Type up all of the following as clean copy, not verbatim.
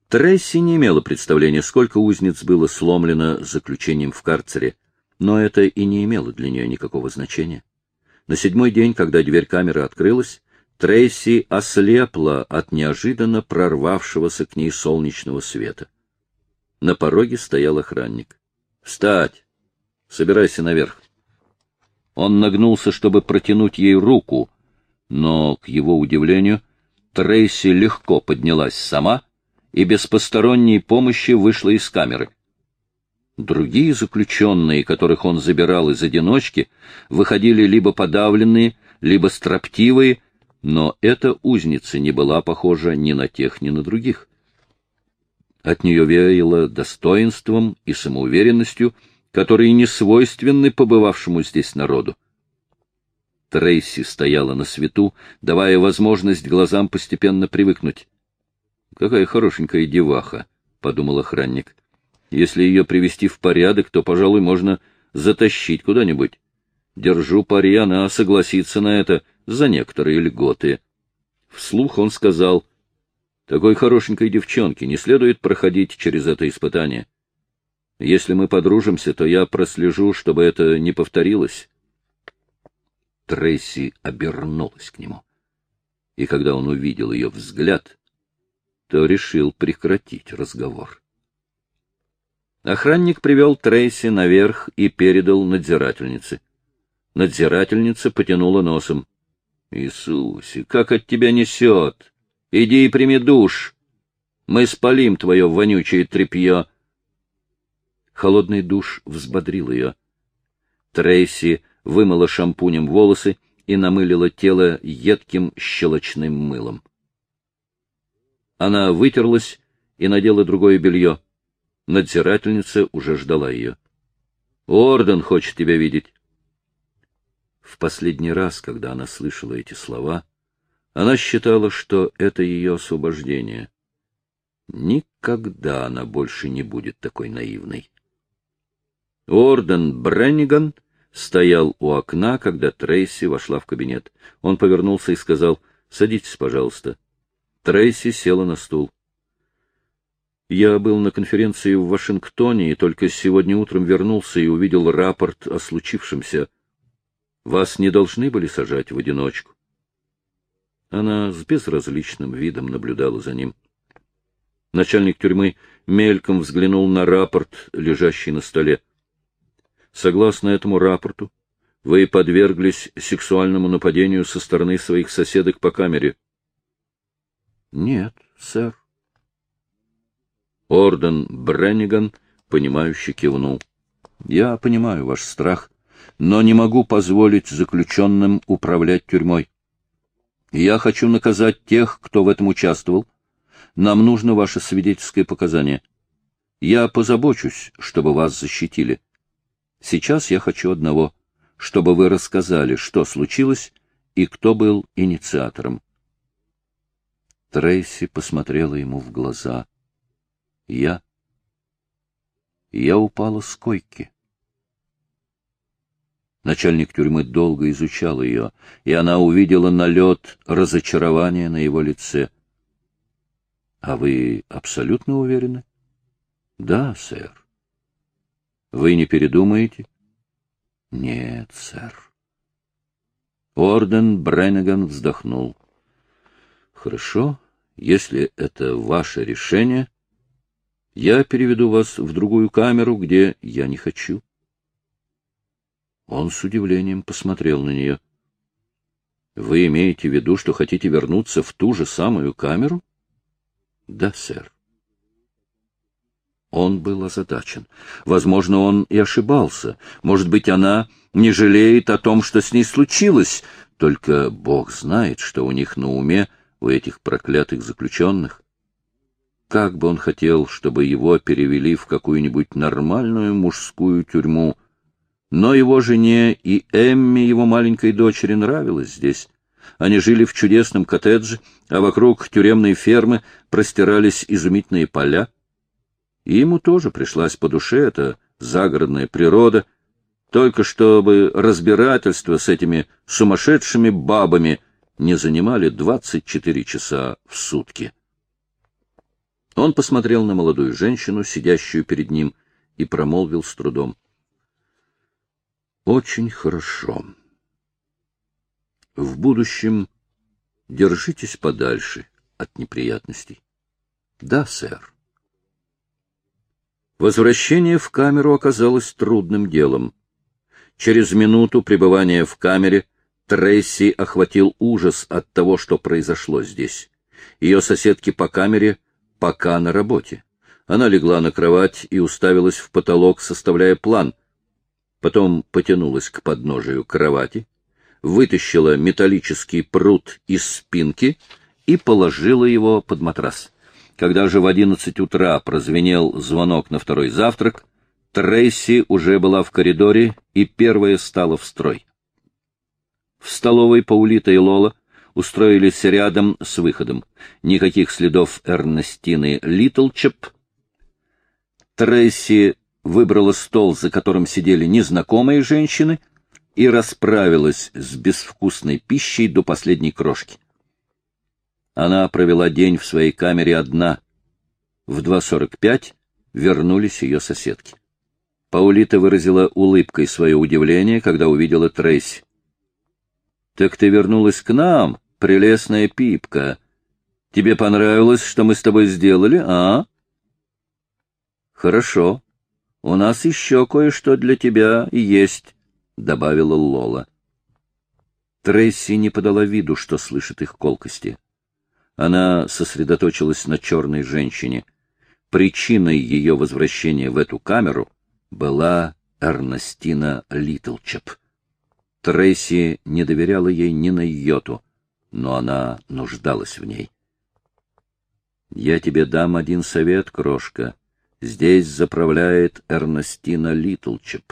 Трейси не имела представления, сколько узниц было сломлено заключением в карцере, но это и не имело для нее никакого значения. На 7-й день, когда дверь камеры открылась, Трейси ослепла от неожиданно прорвавшегося к ней солнечного света. На пороге стоял охранник. — Встать! Собирайся наверх. Он нагнулся, чтобы протянуть ей руку, но, к его удивлению, Трейси легко поднялась сама и без посторонней помощи вышла из камеры. Другие заключенные, которых он забирал из одиночки, выходили либо подавленные, либо строптивые, но эта узница не была похожа ни на тех, ни на других. От нее веяло достоинством и самоуверенностью, которые не свойственны побывавшему здесь народу. Трейси стояла на свету, давая возможность глазам постепенно привыкнуть. «Какая хорошенькая деваха», — подумал охранник. «Если ее привести в порядок, то, пожалуй, можно затащить куда-нибудь. Держу пари, она согласится на это за некоторые льготы». Вслух он сказал: «Такой хорошенькой девчонке не следует проходить через это испытание. Если мы подружимся, то я прослежу, чтобы это не повторилось». Трейси обернулась к нему, и когда он увидел ее взгляд, то решил прекратить разговор. Охранник привел Трейси наверх и передал надзирательнице. Надзирательница потянула носом. — Иисусе, как от тебя несет! Иди и прими душ! Мы спалим твое вонючее тряпье! Холодный душ взбодрил ее. Трейси вымыла шампунем волосы и намылила тело едким щелочным мылом. Она вытерлась и надела другое белье. Надзирательница уже ждала ее. — Орден хочет тебя видеть. В последний раз, когда она слышала эти слова, она считала, что это ее освобождение. Никогда она больше не будет такой наивной. Орден Бренниган стоял у окна, когда Трейси вошла в кабинет. Он повернулся и сказал: «Садитесь, пожалуйста». Трейси села на стул. «Я был на конференции в Вашингтоне и только сегодня утром вернулся и увидел рапорт о случившемся. Вас не должны были сажать в одиночку». Она с безразличным видом наблюдала за ним. Начальник тюрьмы мельком взглянул на рапорт, лежащий на столе. «Согласно этому рапорту, вы подверглись сексуальному нападению со стороны своих соседок по камере». «Нет, сэр». Орден Бренниган, понимающе кивнул. «Я понимаю ваш страх, но не могу позволить заключенным управлять тюрьмой. Я хочу наказать тех, кто в этом участвовал. Нам нужно ваше свидетельское показание. Я позабочусь, чтобы вас защитили. Сейчас я хочу одного, чтобы вы рассказали, что случилось и кто был инициатором». Трейси посмотрела ему в глаза. Я упала с койки. Начальник тюрьмы долго изучал ее, и она увидела налет разочарования на его лице. — А вы абсолютно уверены? — Да, сэр. — Вы не передумаете? — Нет, сэр. Орден Бренниган вздохнул. — Хорошо, если это ваше решение, я переведу вас в другую камеру, где я не хочу. Он с удивлением посмотрел на нее. — Вы имеете в виду, что хотите вернуться в ту же самую камеру? — Да, сэр. Он был озадачен. Возможно, он и ошибался. Может быть, она не жалеет о том, что с ней случилось. Только Бог знает, что у них на уме, у этих проклятых заключенных. Как бы он хотел, чтобы его перевели в какую-нибудь нормальную мужскую тюрьму. Но его жене и Эмми, его маленькой дочери, нравилось здесь. Они жили в чудесном коттедже, а вокруг тюремной фермы простирались изумительные поля. И ему тоже пришлась по душе эта загородная природа, только чтобы разбирательства с этими сумасшедшими бабами не занимали 24 часа в сутки. Он посмотрел на молодую женщину, сидящую перед ним, и промолвил с трудом: «Очень хорошо. В будущем держитесь подальше от неприятностей». «Да, сэр». Возвращение в камеру оказалось трудным делом. Через минуту пребывания в камере Трейси охватил ужас от того, что произошло здесь. Ее соседки по камере пока на работе. Она легла на кровать и уставилась в потолок, составляя план. Потом потянулась к подножию кровати, вытащила металлический прут из спинки и положила его под матрас. Когда же в 11 утра прозвенел звонок на второй завтрак, Трейси уже была в коридоре и первая стала в строй. В столовой Паулита и Лола устроились рядом с выходом. Никаких следов Эрнестины Литлчеп. Трейси выбрала стол, за которым сидели незнакомые женщины, и расправилась с безвкусной пищей до последней крошки. Она провела день в своей камере одна. В 2:45 вернулись ее соседки. Паулита выразила улыбкой свое удивление, когда увидела Трейси. «Так ты вернулась к нам, прелестная Пипка. Тебе понравилось, что мы с тобой сделали, а?» «Хорошо. У нас еще кое-что для тебя есть», — добавила Лола. Трейси не подала виду, что слышит их колкости. Она сосредоточилась на черной женщине. Причиной ее возвращения в эту камеру была Эрнестина Литлчеп. Трейси не доверяла ей ни на йоту, но она нуждалась в ней. «Я тебе дам один совет, крошка. Здесь заправляет Эрнестина Литлчеп».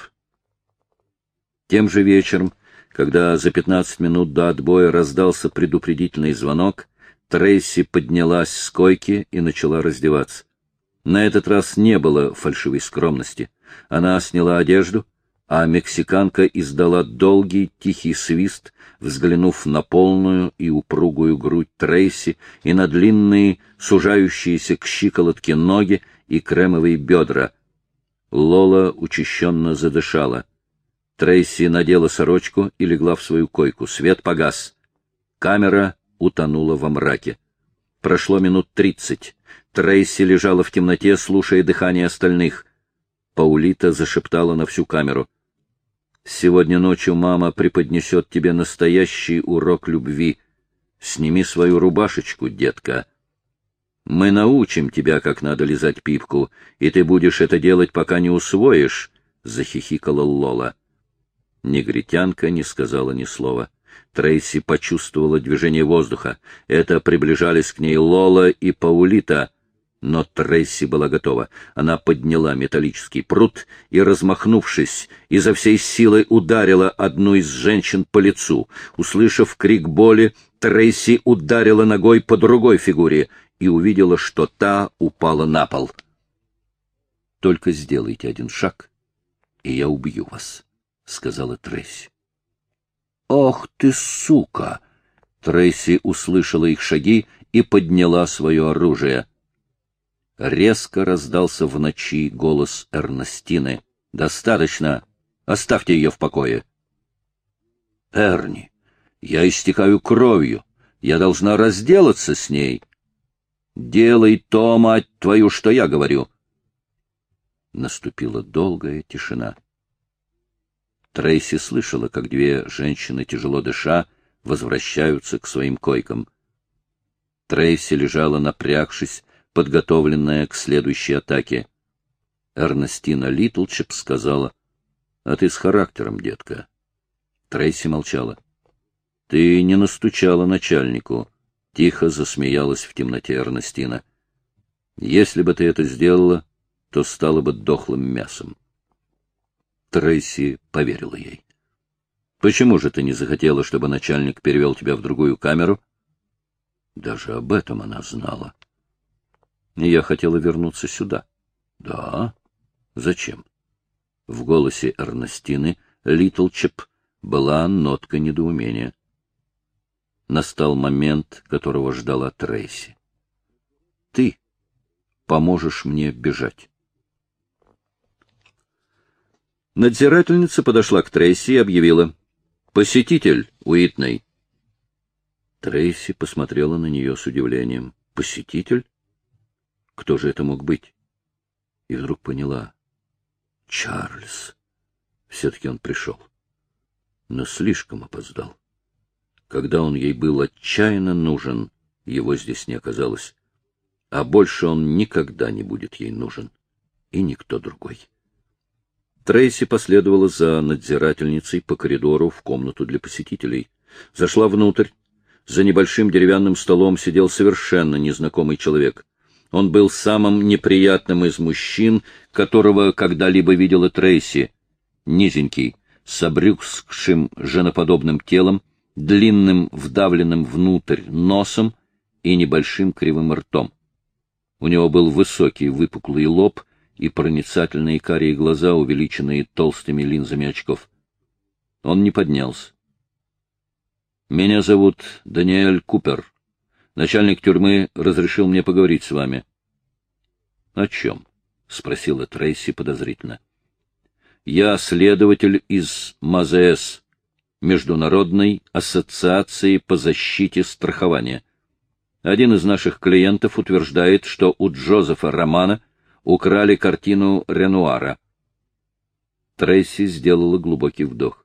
Тем же вечером, когда за 15 минут до отбоя раздался предупредительный звонок, Трейси поднялась с койки и начала раздеваться. На этот раз не было фальшивой скромности. Она сняла одежду, а мексиканка издала долгий тихий свист, взглянув на полную и упругую грудь Трейси и на длинные, сужающиеся к щиколотке ноги и кремовые бедра. Лола учащенно задышала. Трейси надела сорочку и легла в свою койку. Свет погас. Камера утонула во мраке. Прошло минут 30. Трейси лежала в темноте, слушая дыхание остальных. Паулита зашептала на всю камеру: «Сегодня ночью мама преподнесет тебе настоящий урок любви. Сними свою рубашечку, детка. Мы научим тебя, как надо лизать Пипку, и ты будешь это делать, пока не усвоишь», — захихикала Лола. Негритянка не сказала ни слова. Трейси почувствовала движение воздуха. Это приближались к ней Лола и Паулита. Но Трейси была готова. Она подняла металлический прут и, размахнувшись, изо всей силы ударила одну из женщин по лицу. Услышав крик боли, Трейси ударила ногой по другой фигуре и увидела, что та упала на пол. «Только сделайте один шаг, и я убью вас», — сказала Трейси. «Ох ты, сука!» Трейси услышала их шаги и подняла свое оружие. Резко раздался в ночи голос Эрнестины. «Достаточно! Оставьте ее в покое!» «Эрни, я истекаю кровью. Я должна разделаться с ней. Делай то, мать твою, что я говорю!» Наступила долгая тишина. Трейси слышала, как две женщины, тяжело дыша, возвращаются к своим койкам. Трейси лежала, напрягшись, подготовленная к следующей атаке. Эрнестина Литлчеп сказала: «А ты с характером, детка». Трейси молчала. «Ты не настучала начальнику», — тихо засмеялась в темноте Эрнестина. «Если бы ты это сделала, то стала бы дохлым мясом». Трейси поверила ей. «Почему же ты не захотела, чтобы начальник перевел тебя в другую камеру?» Даже об этом она знала. «Я хотела вернуться сюда». «Да? Зачем?» В голосе Эрнестины Литлчеп была нотка недоумения. Настал момент, которого ждала Трейси. «Ты поможешь мне бежать. Надзирательница подошла к Трейси и объявила: «Посетитель, Уитней». Трейси посмотрела на нее с удивлением. «Посетитель? Кто же это мог быть?» И вдруг поняла. Чарльз. Все-таки он пришел. Но слишком опоздал. Когда он ей был отчаянно нужен, его здесь не оказалось. А больше он никогда не будет ей нужен. И никто другой. Трейси последовала за надзирательницей по коридору в комнату для посетителей. Зашла внутрь. За небольшим деревянным столом сидел совершенно незнакомый человек. Он был самым неприятным из мужчин, которого когда-либо видела Трейси. Низенький, с обрюзгшим женоподобным телом, длинным вдавленным внутрь носом и небольшим кривым ртом. У него был высокий выпуклый лоб и проницательные карие глаза, увеличенные толстыми линзами очков. Он не поднялся. «Меня зовут Даниэль Купер. Начальник тюрьмы разрешил мне поговорить с вами». «О чем?» — спросила Трейси подозрительно. «Я следователь из МАЗС, Международной ассоциации по защите страхования. Один из наших клиентов утверждает, что у Джозефа Романа украли картину Ренуара». Трейси сделала глубокий вдох.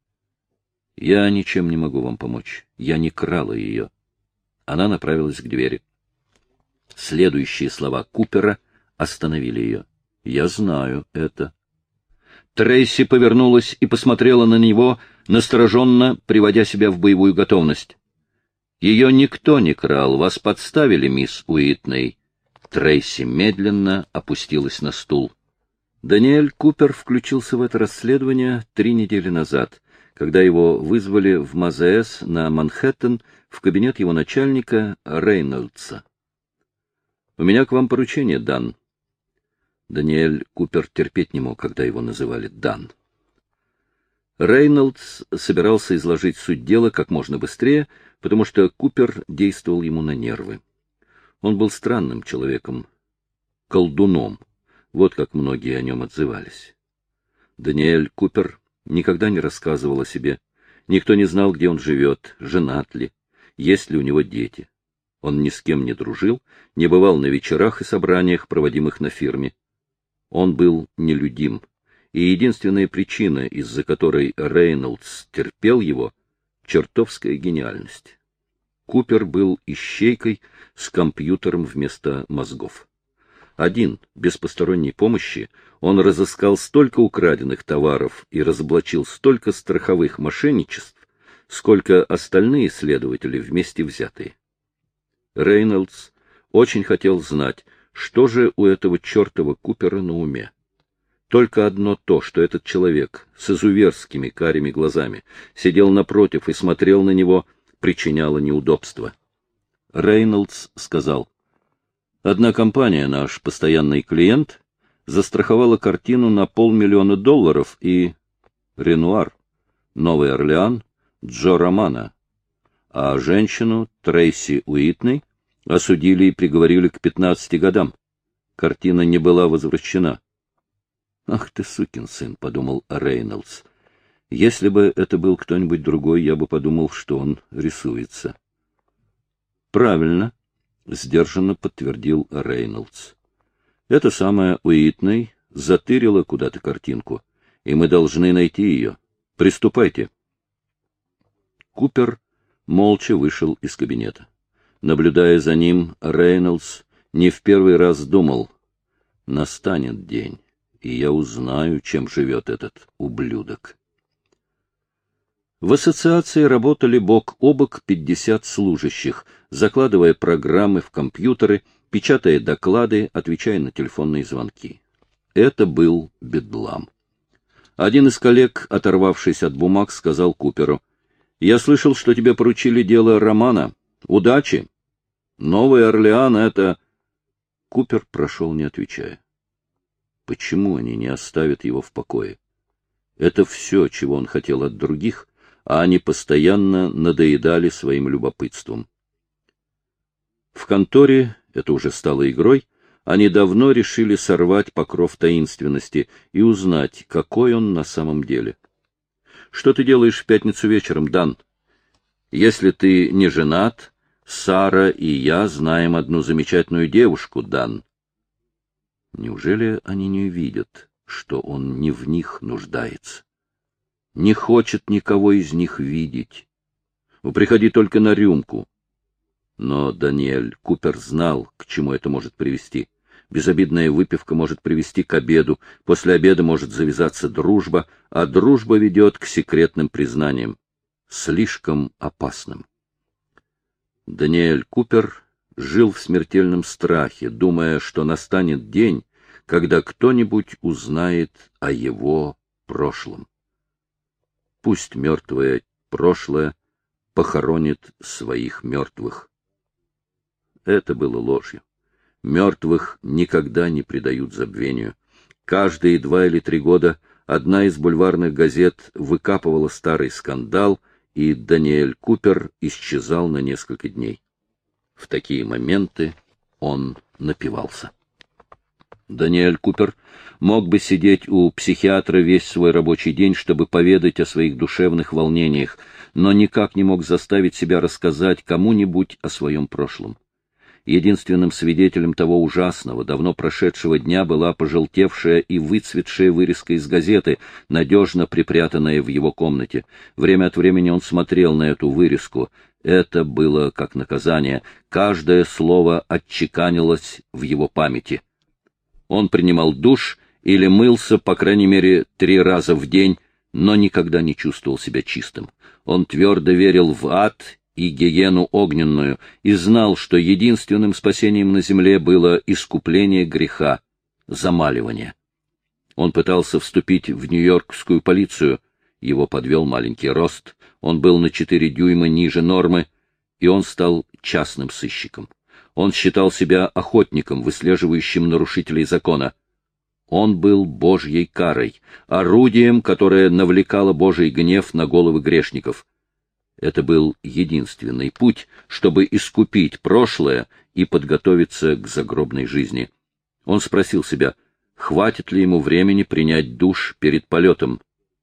«Я ничем не могу вам помочь. Я не крала ее». Она направилась к двери. Следующие слова Купера остановили ее. «Я знаю это». Трейси повернулась и посмотрела на него, настороженно приводя себя в боевую готовность. «Ее никто не крал. Вас подставили, мисс Уитней». Трейси медленно опустилась на стул. Даниэль Купер включился в это расследование 3 недели назад, когда его вызвали в МАЗС на Манхэттен в кабинет его начальника Рейнольдса. «У меня к вам поручение, Дан». Даниэль Купер терпеть не мог, когда его называли Дан. Рейнольдс собирался изложить суть дела как можно быстрее, потому что Купер действовал ему на нервы. Он был странным человеком, колдуном, вот как многие о нем отзывались. Даниэль Купер никогда не рассказывал о себе, никто не знал, где он живет, женат ли, есть ли у него дети. Он ни с кем не дружил, не бывал на вечерах и собраниях, проводимых на фирме. Он был нелюдим, и единственная причина, из-за которой Рейнольдс терпел его, — чертовская гениальность. Купер был ищейкой с компьютером вместо мозгов. Один, без посторонней помощи, он разыскал столько украденных товаров и разоблачил столько страховых мошенничеств, сколько остальные следователи вместе взятые. Рейнольдс очень хотел знать, что же у этого чертова Купера на уме. Только одно то, что этот человек с изуверскими карими глазами сидел напротив и смотрел на него, причиняло неудобства. Рейнольдс сказал: «Одна компания, наш постоянный клиент, застраховала картину на $500 000 и Ренуар, Новый Орлеан, Джо Романа, а женщину Трейси Уитней осудили и приговорили к 15 годам. Картина не была возвращена». «Ах ты, сукин сын», — подумал Рейнольдс. «Если бы это был кто-нибудь другой, я бы подумал, что он рисуется». «Правильно», — сдержанно подтвердил Рейнольдс. «Эта самая Уитней затырила куда-то картинку, и мы должны найти ее. Приступайте». Купер молча вышел из кабинета. Наблюдая за ним, Рейнольдс не в первый раз думал: настанет день, и я узнаю, чем живет этот ублюдок. В ассоциации работали бок о бок 50 служащих, закладывая программы в компьютеры, печатая доклады, отвечая на телефонные звонки. Это был бедлам. Один из коллег, оторвавшись от бумаг, сказал Куперу: «Я слышал, что тебе поручили дело Романа. Удачи! Новый Орлеан — это...» Купер прошел, не отвечая. Почему они не оставят его в покое? Это все, чего он хотел от других, а они постоянно надоедали своим любопытством. В конторе, это уже стало игрой, Они давно решили сорвать покров таинственности и узнать, какой он на самом деле. Что ты делаешь в пятницу вечером, Дан? Если ты не женат, Сара и я знаем одну замечательную девушку, Дан. Неужели они не видят, что он не в них нуждается? Не хочет никого из них видеть. Приходи только на рюмку. Но Даниэль Купер знал, к чему это может привести. Безобидная выпивка может привести к обеду, после обеда может завязаться дружба, а дружба ведет к секретным признаниям, слишком опасным. Даниэль Купер жил в смертельном страхе, думая, что настанет день, когда кто-нибудь узнает о его прошлом. Пусть мертвое прошлое похоронит своих мертвых. Это было ложью. Мертвых никогда не предают забвению. Каждые 2 или 3 года одна из бульварных газет выкапывала старый скандал, и Даниэль Купер исчезал на несколько дней. В такие моменты он напивался. Даниэль Купер мог бы сидеть у психиатра весь свой рабочий день, чтобы поведать о своих душевных волнениях, но никак не мог заставить себя рассказать кому-нибудь о своем прошлом. Единственным свидетелем того ужасного, давно прошедшего дня была пожелтевшая и выцветшая вырезка из газеты, надежно припрятанная в его комнате. Время от времени он смотрел на эту вырезку. Это было как наказание. Каждое слово отчеканилось в его памяти. Он принимал душ или мылся, по крайней мере, 3 раза в день, но никогда не чувствовал себя чистым. Он твердо верил в ад и гиену огненную, и знал, что единственным спасением на земле было искупление греха, замаливание. Он пытался вступить в нью-йоркскую полицию, его подвел маленький рост, он был на 4 дюйма ниже нормы, и он стал частным сыщиком. Он считал себя охотником, выслеживающим нарушителей закона. Он был Божьей карой, орудием, которое навлекало Божий гнев на головы грешников. Это был единственный путь, чтобы искупить прошлое и подготовиться к загробной жизни. Он спросил себя, хватит ли ему времени принять душ перед полетом.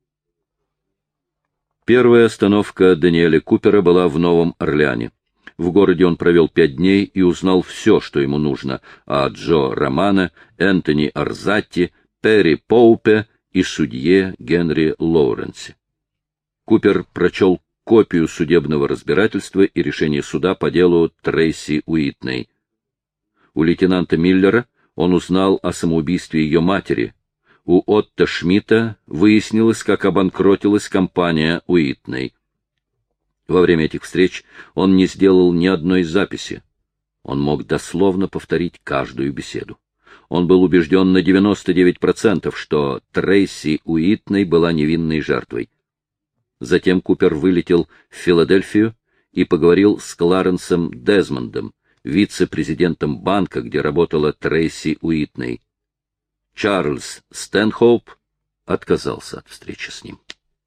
Первая остановка Даниэля Купера была в Новом Орлеане. В городе он провел 5 дней и узнал все, что ему нужно, о Джо Романо, Энтони Арзатти, Перри Поупе и судье Генри Лоуренсе. Купер прочел копию судебного разбирательства и решения суда по делу Трейси Уитней. У лейтенанта Миллера он узнал о самоубийстве ее матери. У Отто Шмидта выяснилось, как обанкротилась компания Уитней. Во время этих встреч он не сделал ни одной записи. Он мог дословно повторить каждую беседу. Он был убежден на 99%, что Трейси Уитней была невинной жертвой. Затем Купер вылетел в Филадельфию и поговорил с Кларенсом Дезмондом, вице-президентом банка, где работала Трейси Уитней. Чарльз Стэнхоуп отказался от встречи с ним.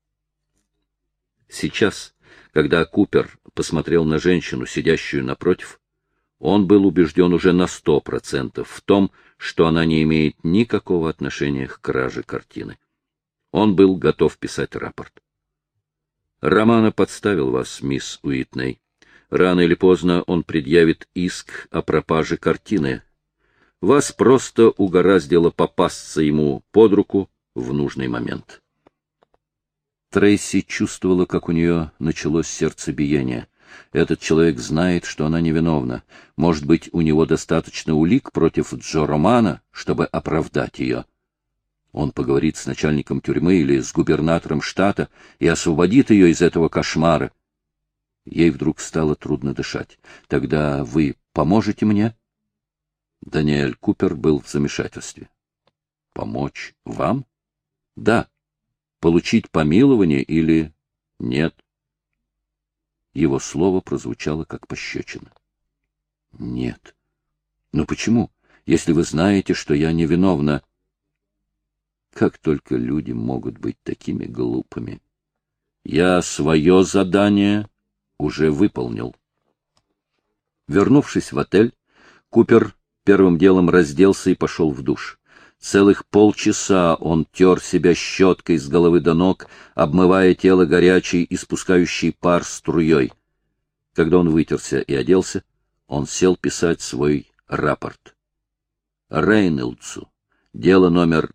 Сейчас, когда Купер посмотрел на женщину, сидящую напротив, он был убежден уже на 100% в том, что она не имеет никакого отношения к краже картины. Он был готов писать рапорт. Романо подставил вас, мисс Уитней. Рано или поздно он предъявит иск о пропаже картины. Вас просто угораздило попасться ему под руку в нужный момент. Трейси чувствовала, как у нее началось сердцебиение. Этот человек знает, что она невиновна. Может быть, у него достаточно улик против Джо Романо, чтобы оправдать ее. Он поговорит с начальником тюрьмы или с губернатором штата и освободит ее из этого кошмара. Ей вдруг стало трудно дышать. Тогда вы поможете мне? Даниэль Купер был в замешательстве. Помочь вам? Да. Получить помилование или нет? Его слово прозвучало как пощечина. Нет. Но почему? Если вы знаете, что я невиновна. Как только люди могут быть такими глупыми. Я свое задание уже выполнил. Вернувшись в отель, Купер первым делом разделся и пошел в душ. Целых полчаса он тер себя щеткой с головы до ног, обмывая тело горячей и спускающей пар струей. Когда он вытерся и оделся, он сел писать свой рапорт. Рейнольдсу. Дело номер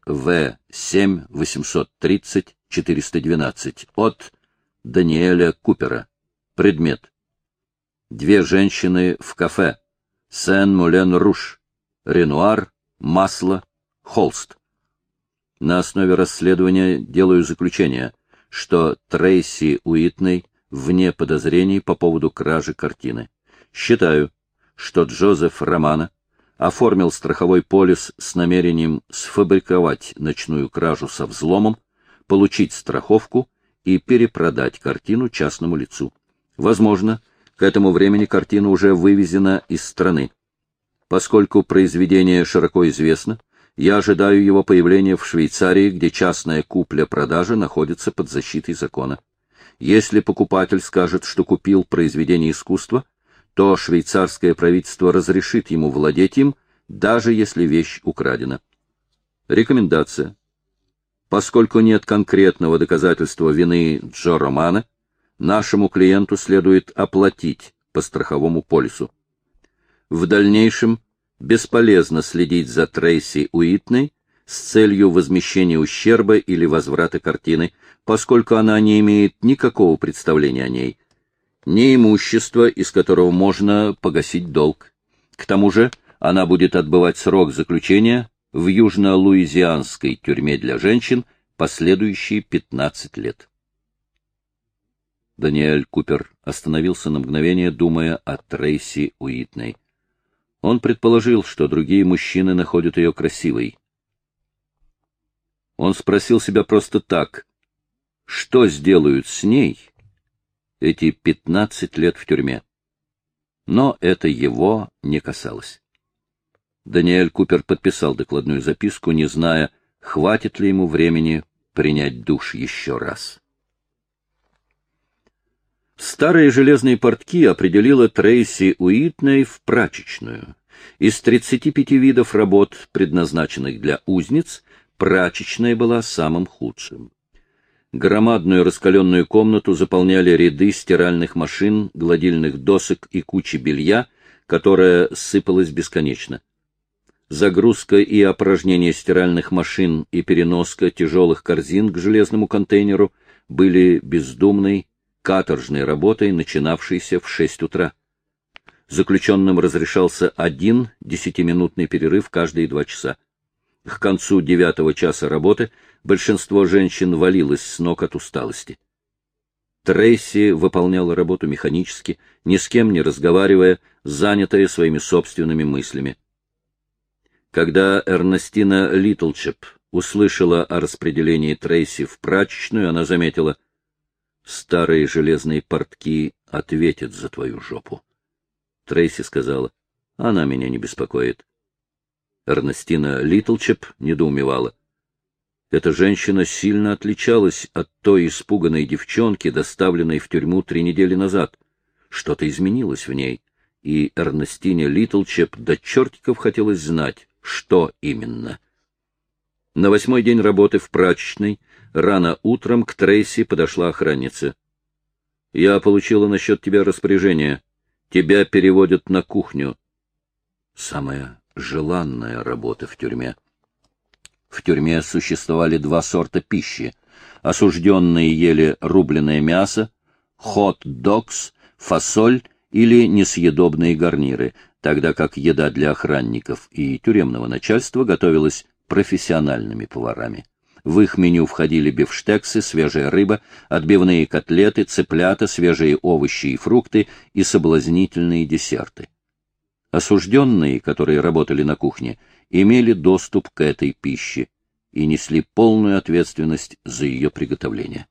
В7-830-412 от Даниэля Купера. Предмет. 2 женщины в кафе. Сен-Мулен-Руш. Ренуар, масло, холст. На основе расследования делаю заключение, что Трейси Уитней вне подозрений по поводу кражи картины. Считаю, что Джозеф Романо оформил страховой полис с намерением сфабриковать ночную кражу со взломом, получить страховку и перепродать картину частному лицу. Возможно, к этому времени картина уже вывезена из страны. Поскольку произведение широко известно, я ожидаю его появления в Швейцарии, где частная купля-продажа находится под защитой закона. Если покупатель скажет, что купил произведение искусства, то швейцарское правительство разрешит ему владеть им, даже если вещь украдена. Рекомендация. Поскольку нет конкретного доказательства вины Джо Романо, нашему клиенту следует оплатить по страховому полису. В дальнейшем бесполезно следить за Трейси Уитней с целью возмещения ущерба или возврата картины, поскольку она не имеет никакого представления о ней, ни имущества, из которого можно погасить долг. К тому же она будет отбывать срок заключения в южно-луизианской тюрьме для женщин последующие 15 лет. Даниэль Купер остановился на мгновение, думая о Трейси Уитней. Он предположил, что другие мужчины находят ее красивой. Он спросил себя просто так, что сделают с ней эти 15 лет в тюрьме. Но это его не касалось. Даниэль Купер подписал докладную записку, не зная, хватит ли ему времени принять душ еще раз. Старые железные портки определила Трейси Уитней в прачечную. Из 35 видов работ, предназначенных для узниц, прачечная была самым худшим. Громадную раскаленную комнату заполняли ряды стиральных машин, гладильных досок и кучи белья, которая сыпалась бесконечно. Загрузка и опорожнение стиральных машин и переноска тяжелых корзин к железному контейнеру были бездумной, каторжной работой, начинавшейся в 6 утра. Заключенным разрешался 1 10-минутный перерыв каждые 2 часа. К концу 9-го часа работы большинство женщин валилось с ног от усталости. Трейси выполняла работу механически, ни с кем не разговаривая, занятая своими собственными мыслями. Когда Эрнестина Литлчеп услышала о распределении Трейси в прачечную, она заметила: «Старые железные портки ответят за твою жопу». Трейси сказала: «Она меня не беспокоит». Эрнестина Литлчеп недоумевала. Эта женщина сильно отличалась от той испуганной девчонки, доставленной в тюрьму 3 недели назад. Что-то изменилось в ней, и Эрнестине Литлчеп до чертиков хотелось знать, что именно. На 8-й день работы в прачечной рано утром к Трейси подошла охранница. «Я получила насчет тебя распоряжение. Тебя переводят на кухню». Самая желанная работа в тюрьме. В тюрьме существовали 2 сорта пищи. Осужденные ели рубленое мясо, хот-догс, фасоль или несъедобные гарниры, тогда как еда для охранников и тюремного начальства готовилась профессиональными поварами. В их меню входили бифштексы, свежая рыба, отбивные котлеты, цыплята, свежие овощи и фрукты и соблазнительные десерты. Осужденные, которые работали на кухне, имели доступ к этой пище и несли полную ответственность за ее приготовление.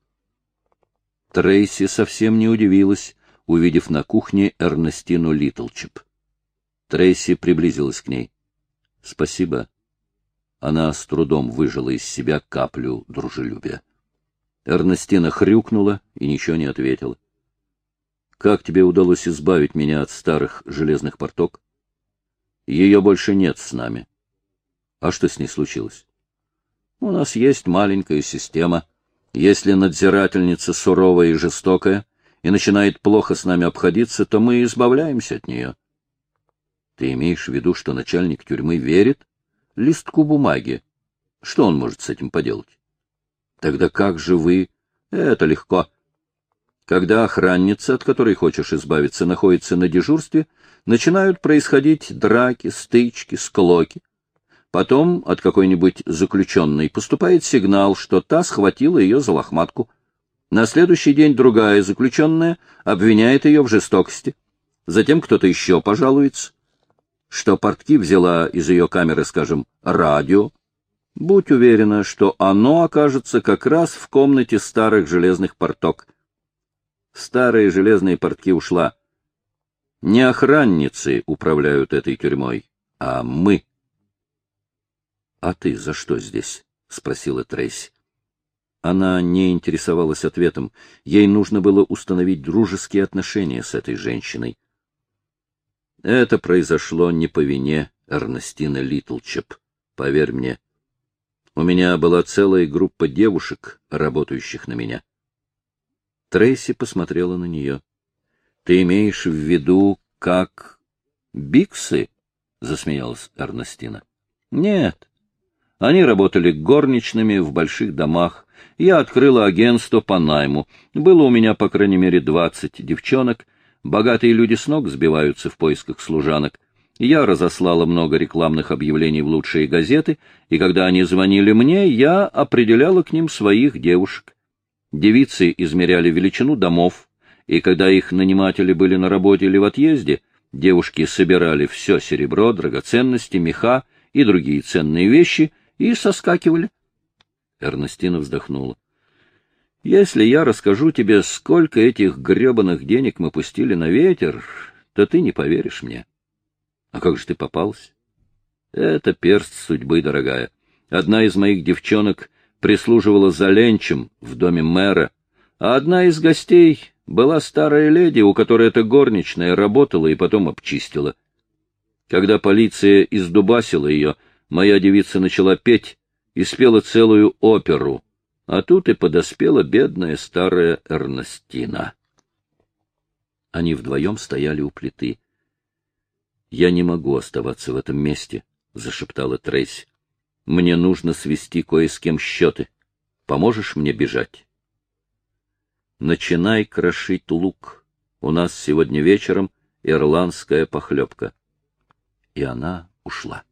Трейси совсем не удивилась, увидев на кухне Эрнестину Литлчеп. Трейси приблизилась к ней. — Спасибо. Она с трудом выжила из себя каплю дружелюбия. Эрнестина хрюкнула и ничего не ответила. — Как тебе удалось избавить меня от старых железных порток? Ее больше нет с нами. А что с ней случилось? У нас есть маленькая система. Если надзирательница суровая и жестокая и начинает плохо с нами обходиться, то мы избавляемся от нее. Ты имеешь в виду, что начальник тюрьмы верит листку бумаги? Что он может с этим поделать? Тогда как же вы? Это легко. Когда охранница, от которой хочешь избавиться, находится на дежурстве, начинают происходить драки, стычки, склоки. Потом от какой-нибудь заключенной поступает сигнал, что та схватила ее за лохматку. На следующий день другая заключенная обвиняет ее в жестокости. Затем кто-то еще пожалуется, что портки взяла из ее камеры, скажем, радио. Будь уверена, что оно окажется как раз в комнате старых железных порток. Старые железные портки ушла. Не охранницы управляют этой тюрьмой, а мы. — А ты за что здесь? — спросила Трейси. Она не интересовалась ответом. Ей нужно было установить дружеские отношения с этой женщиной. Это произошло не по вине Эрнестины Литлчеп, поверь мне. У меня была целая группа девушек, работающих на меня. Трейси посмотрела на нее. — Ты имеешь в виду, как биксы? — засмеялась Эрнестина. — Нет. Они работали горничными в больших домах. Я открыла агентство по найму. Было у меня, по крайней мере, 20 девчонок. Богатые люди с ног сбиваются в поисках служанок. Я разослала много рекламных объявлений в лучшие газеты, и когда они звонили мне, я определяла к ним своих девушек. Девицы измеряли величину домов, и когда их наниматели были на работе или в отъезде, девушки собирали все серебро, драгоценности, меха и другие ценные вещи и соскакивали. Эрнестина вздохнула. — Если я расскажу тебе, сколько этих гребаных денег мы пустили на ветер, то ты не поверишь мне. — А как же ты попалась? — Это перст судьбы, дорогая. Одна из моих девчонок прислуживала за ленчем в доме мэра, а одна из гостей была старая леди, у которой эта горничная работала и потом обчистила. Когда полиция издубасила ее, моя девица начала петь и спела целую оперу, а тут и подоспела бедная старая Эрнестина. Они вдвоем стояли у плиты. — Я не могу оставаться в этом месте, — зашептала Трейси. — Мне нужно свести кое с кем счеты. Поможешь мне бежать? — Начинай крошить лук. У нас сегодня вечером ирландская похлебка. И она ушла.